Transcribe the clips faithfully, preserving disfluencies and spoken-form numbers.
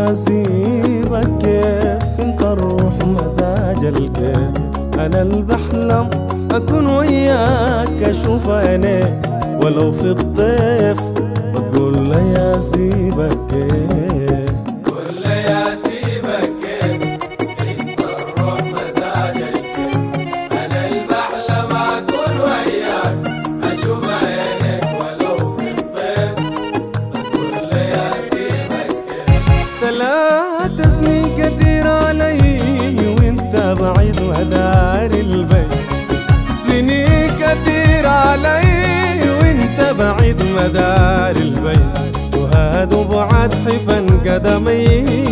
اسيبك كيف انت الروح مزاج الكيف. انا اللي بحلم اكون وياك اشوف عينيك ولو في الطيف. بتقول لي يا سيبك كيف، قول لي يا سيبك كيف انت الروح مزاج الكيف. انا اللي بحلم اكون وياك اشوف عينيك ولو في الطيف. بتقول لي يا سيبك كيف. ثلاث سنين كتير علي وانت بعيد ودار البيت. سنين كتير علي وانت بعيد مدار البيت. سهاد وبعد حفن قدمي،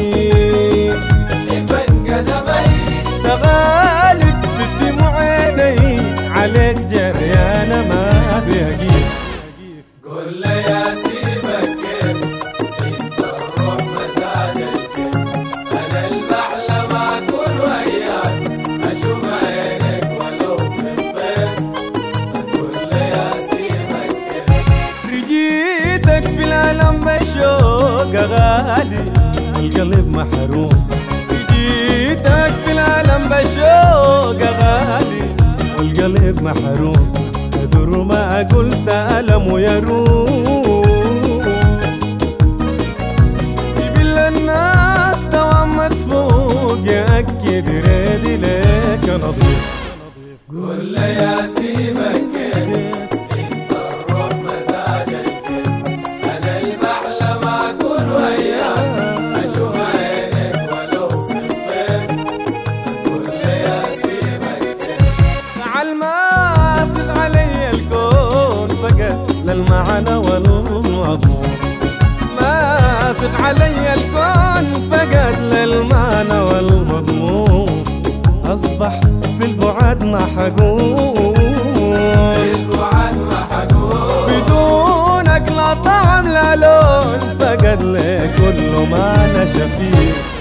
حفن قدمي تغالب في الدموع عيني عليك جريان ما بيقيف. قول لي يا سيبك كيف انت الروح مزاج الكيف. انا اللي بحلم اكون وياك اشوف عينك ولو في الطيف. بتقول لي يا سيبك كيف. رجيتك في العالم بشوق غالي والقلب محروم. رجيتك في العالم بشوق غالي والقلب محروم. قدر ما قلت ألم ويروم. يبل الناس دوام مدفوق يأكد ريدي ليك نظيف. قول لي يا سيبك كيف انت الروح مزاج الكيف. انا اللي بحلم اكون وياك اشوف عينك ولو في الطيف. قول لي يا سيبك كيف. تعال ماسك علي الكون فقط للمعنى والمضمون. ماسك علي الكون فقط للمعنى والمضمون. أصبح في البعد محقون. البعد محقون بدونك لا طعم لا لون. فقد لي كل ما نشا فيه.